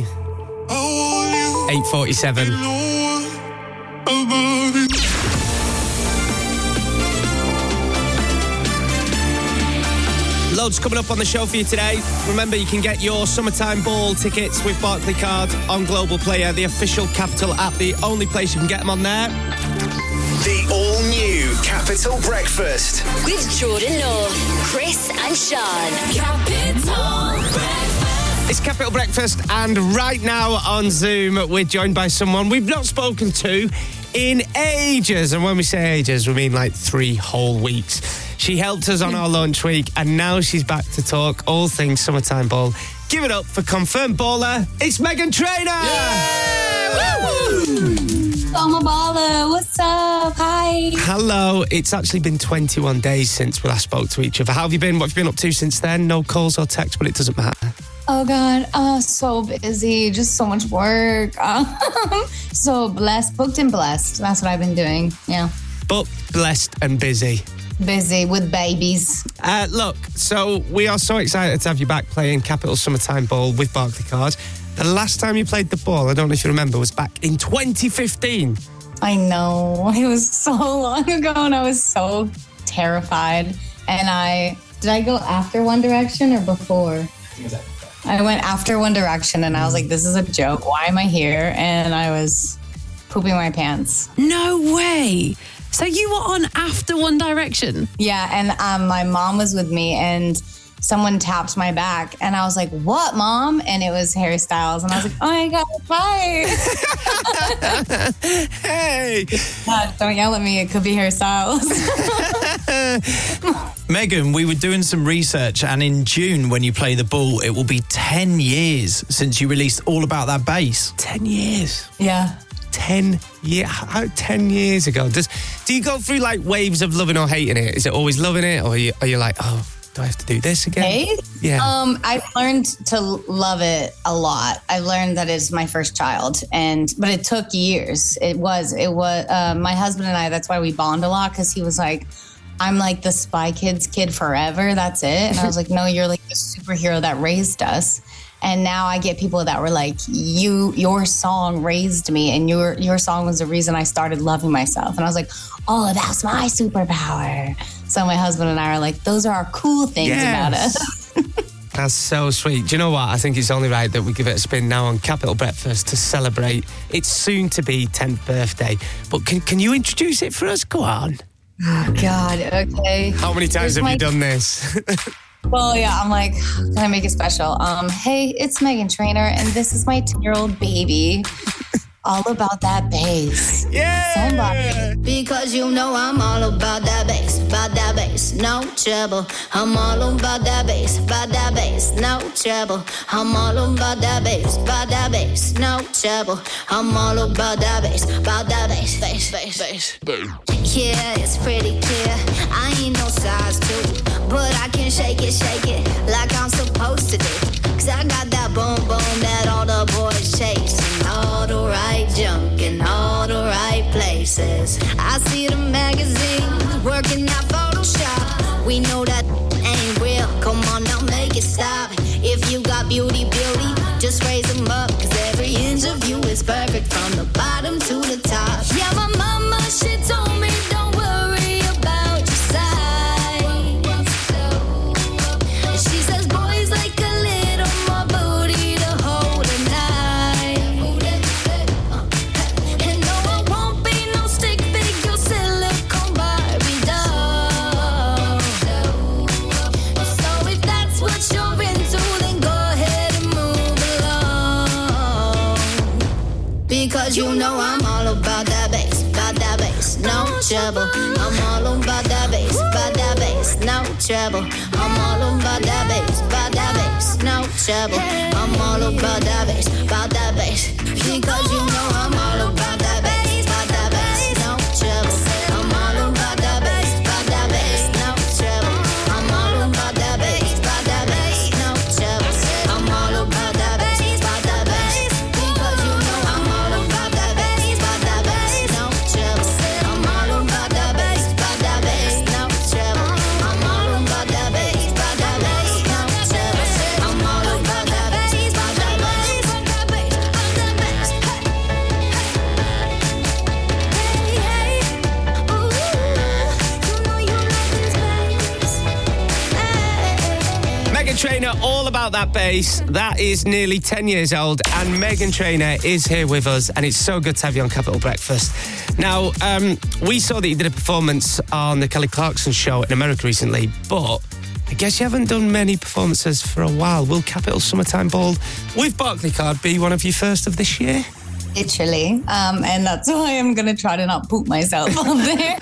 8:47. About you. Loads coming up on the show for you today. Remember, you can get your summertime ball tickets with Barclaycard on Global Player, the official Capital app, the only place you can get them on there. The all-new Capital Breakfast. With Jordan North, Chris and Sean. Capital Breakfast. It's Capital Breakfast, and right now on Zoom, we're joined by someone we've not spoken to in ages. And when we say ages, we mean like 3 whole weeks. She helped us on our launch week, and now she's back to talk all things summertime ball. Give it up for confirmed baller, it's Meghan Trainor! Summer baller, what's up? Hi. Hello, it's actually been 21 days since we last spoke to each other. How have you been? What have you been up to since then? No calls or texts, but it doesn't matter. Oh God, so busy, just so much work. So blessed, booked and blessed. That's what I've been doing, yeah. But blessed and busy. Busy with babies. Look, so we are so excited to have you back playing Capital Summertime Ball with Barclaycard. The last time you played the ball, I don't know if you remember, was back in 2015. I know, it was so long ago and I was so terrified. And did I go after One Direction or before? I went after One Direction and I was like, this is a joke. Why am I here? And I was pooping my pants. No way. So you were on after One Direction? Yeah, and my mom was with me and someone tapped my back and I was like, what, Mom? And it was Harry Styles. And I was like, oh my God, hi. Hey. God, don't yell at me. It could be Harry Styles. Meghan, we were doing some research, and in June, when you play the ball, it will be 10 years since you released All About That Bass. 10 years? Yeah. 10 years ago. Do you go through like waves of loving or hating it? Is it always loving it, or are you like, oh, do I have to do this again? Hey? Yeah. I've learned to love it a lot. I learned that it's my first child, but it took years. It was my husband and I, that's why we bond a lot, because he was like, I'm like the Spy Kids kid forever. That's it. And I was like, no, you're like the superhero that raised us. And now I get people that were like, your song raised me, and your song was the reason I started loving myself. And I was like, oh, that's my superpower. So my husband and I are like, those are our cool things about us. That's so sweet. Do you know what? I think it's only right that we give it a spin now on Capital Breakfast to celebrate its soon-to-be 10th birthday. But can you introduce it for us? Go on. Oh, God. Okay. How many times have you done this? Well, yeah, I'm like, can I make it special? Hey, it's Meghan Trainor, and this is my 10-year-old baby. All about that bass. Yeah! Somebody. Because you know I'm all about that bass, no trouble. I'm all about that bass, no trouble. I'm all about that bass, no trouble. I'm all about that bass, bass. Yeah, it's pretty clear. I ain't no size 2, but I can shake it like I'm supposed to do. Cause I got that boom boom that all the boys chase, and all the right junk in all the right places. I see the magazines working out Photoshop. We know that ain't real. Come on now, make it stop. If you got beauty, just raise them up. Cause every inch of you is perfect from the bottom to the top. Yeah, my mama, she told me don't worry about your size. She says boys like a little more booty to hold a knife. And no, I won't be no stick figure silicone Barbie doll. So if that's what you're into, then go ahead and move along. Because you know I'm all about that bass, no trouble. I'm all about that bass, no trouble. I'm all about that bass, no trouble. I'm all about that bass, because you know I'm all about that bass, no trouble. I'm all about that bass, no trouble. I'm all about that bass, no trouble. I'm all about that bass, because you know I'm all about that bass, no trouble. I'm all about that bass, no trouble. I'm all about that bass, no trouble. I'm all about that bass, Meghan Trainor, all about that bass. That is nearly 10 years old, and Meghan Trainor is here with us, and it's so good to have you on Capital Breakfast. Now, we saw that you did a performance on the Kelly Clarkson show in America recently, but I guess you haven't done many performances for a while. Will Capital Summertime Ball with Barclaycard be one of your first of this year? Literally. And that's why I'm going to try to not poop myself up there.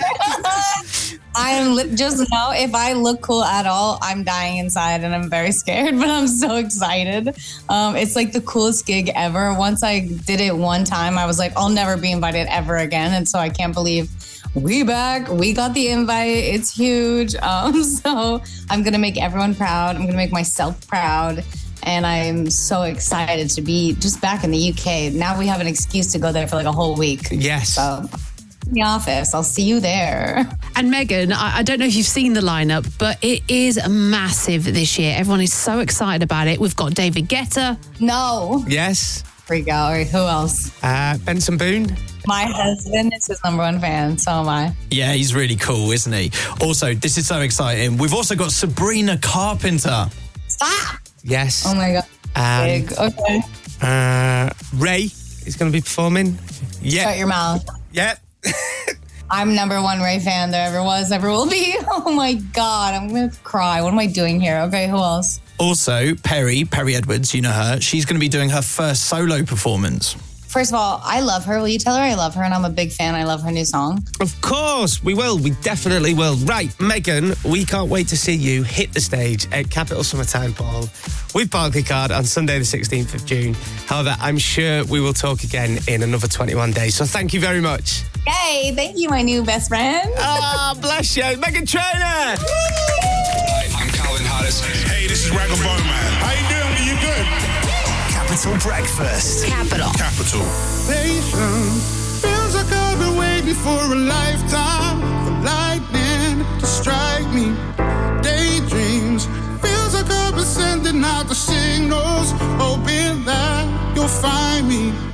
Just know, if I look cool at all, I'm dying inside and I'm very scared, but I'm so excited. It's like the coolest gig ever. Once I did it one time, I was like, I'll never be invited ever again. And so I can't believe we back. We got the invite. It's huge. So I'm going to make everyone proud. I'm going to make myself proud. And I'm so excited to be just back in the UK. Now we have an excuse to go there for like a whole week. Yes. So in the office, I'll see you there. And Meghan, I don't know if you've seen the lineup, but it is massive this year. Everyone is so excited about it. We've got David Guetta. No. Yes. Freak out. Who else? Benson Boone. My husband is his number one fan, so am I. Yeah, he's really cool, isn't he? Also, this is so exciting. We've also got Sabrina Carpenter. Stop! Yes. Oh my God. Big. Okay. Ray is going to be performing. Yeah. Shut your mouth. Yeah. I'm number one Ray fan there ever was, ever will be. Oh my God, I'm going to cry. What am I doing here? Okay, who else? Also, Perry Edwards, you know her. She's going to be doing her first solo performance. First of all, I love her. Will you tell her I love her? And I'm a big fan. I love her new song. Of course, we will. We definitely will. Right, Meghan, we can't wait to see you hit the stage at Capital Summertime Ball with Barclaycard on Sunday the 16th of June. However, I'm sure we will talk again in another 21 days. So thank you very much. Yay, thank you, my new best friend. Oh, bless you. Meghan Trainor. Hi, I'm Calvin Harris. Hey, this is Ragamuffin Man. How you doing? Are you good? Capital Breakfast. Capital. Patience feels like I've been waiting for a lifetime for lightning to strike me. Daydreams feels like I've been sending out the signals. Oh,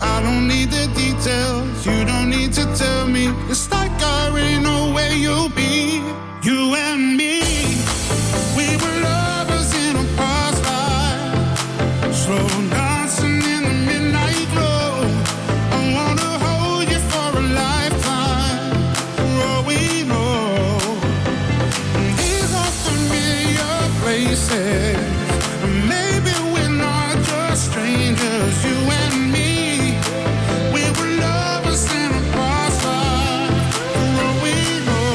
I don't need the details, you don't need to tell me. It's like I already know where you'll be. You and me, we were lovers in a past life, slow dancing in the midnight glow. I wanna hold you for a lifetime, for all we know. These are familiar places, maybe we're not just strangers. You and me, we were lovers in a past life, for all we know.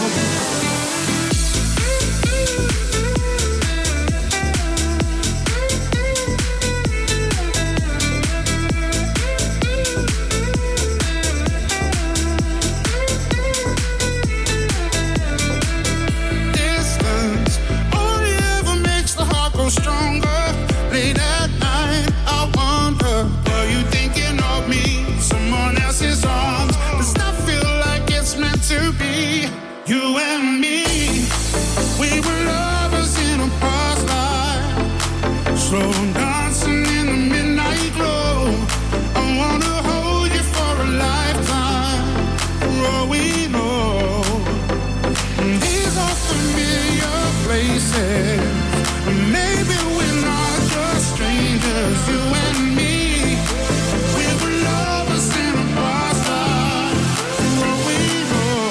Distance only ever makes the heart grow stronger. Late at night, I wonder, were you thinking of me? Someone else's arms. Does that feel like it's meant to be? You and me, we were lovers in a past life, slow dancing in the midnight glow. I wanna hold you for a lifetime, for all we know. These are familiar places, maybe we're not just strangers. You and me, we were lovers in a past life, for all we know.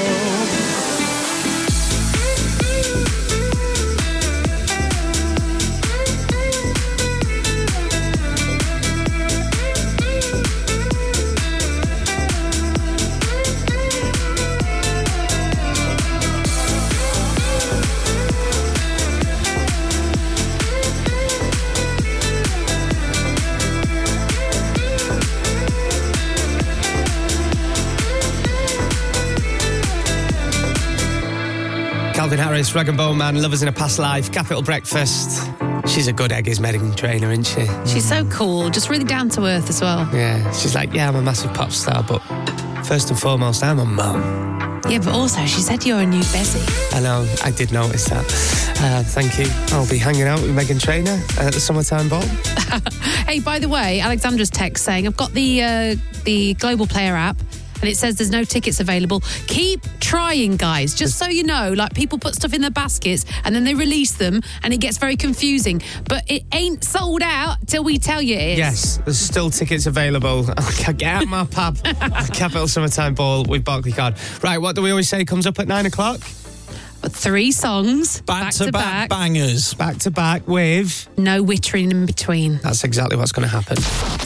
Calvin Harris, Rag and Bone Man, Lovers in a Past Life, Capital Breakfast. She's a good egg, is Megan Trainor, isn't she? She's so cool, just really down to earth as well. Yeah, she's like, yeah, I'm a massive pop star, but first and foremost, I'm a mum. Yeah, but also she said you're a new Bessie. I know, I did notice that. Thank you. I'll be hanging out with Megan Trainor at the Summertime Ball. Hey, by the way, Alexandra's text saying, I've got the Global Player app, and it says there's no tickets available. Keep trying, guys, just so you know. Like, people put stuff in their baskets and then they release them and it gets very confusing. But it ain't sold out till we tell you it is. Yes, there's still tickets available. Get out my pub. Capital Summertime Ball with Barclaycard. Right, what do we always say comes up at 9 o'clock? 3 songs. Back to back bangers. Back to back with... no wittering in between. That's exactly what's going to happen.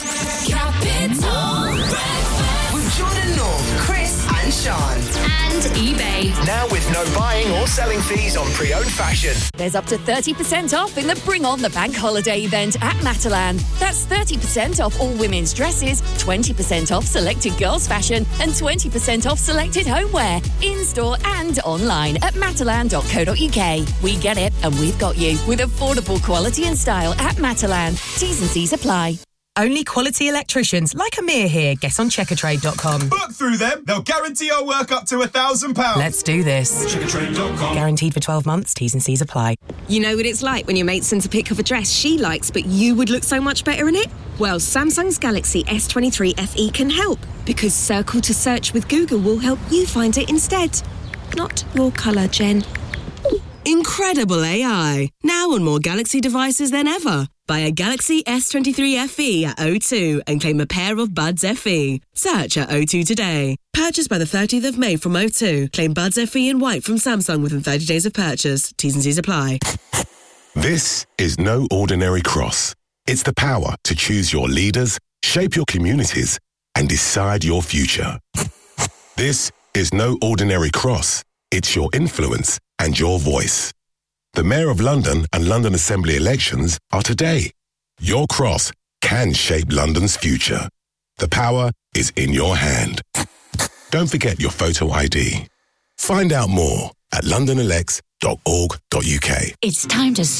Capital With Jordan North, Chris and Sean. and eBay. Now with no buying or selling fees on pre-owned fashion. There's up to 30% off in the Bring On the Bank Holiday event at Matalan. That's 30% off all women's dresses, 20% off selected girls' fashion, and 20% off selected homeware. In-store and online at matalan.co.uk. We get it, and we've got you, with affordable quality and style at Matalan. T's and C's apply. Only quality electricians like Amir here. Get on checkertrade.com. Book through them. They'll guarantee our work up to £1,000. Let's do this. Checkertrade.com. Guaranteed for 12 months. T's and C's apply. You know what it's like when your mate sends a pic of a dress she likes, but you would look so much better in it? Well, Samsung's Galaxy S23 FE can help, because Circle to Search with Google will help you find it instead. Not your colour, Jen. Incredible AI. Now on more Galaxy devices than ever. Buy a Galaxy S23 FE at O2 and claim a pair of Buds FE. Search at O2 today. Purchase by the 30th of May from O2. Claim Buds FE in white from Samsung within 30 days of purchase. T's and C's apply. This is no ordinary cross. It's the power to choose your leaders, shape your communities, and decide your future. This is no ordinary cross. It's your influence and your voice. The Mayor of London and London Assembly elections are today. Your cross can shape London's future. The power is in your hand. Don't forget your photo ID. Find out more at londonelects.org.uk. It's time to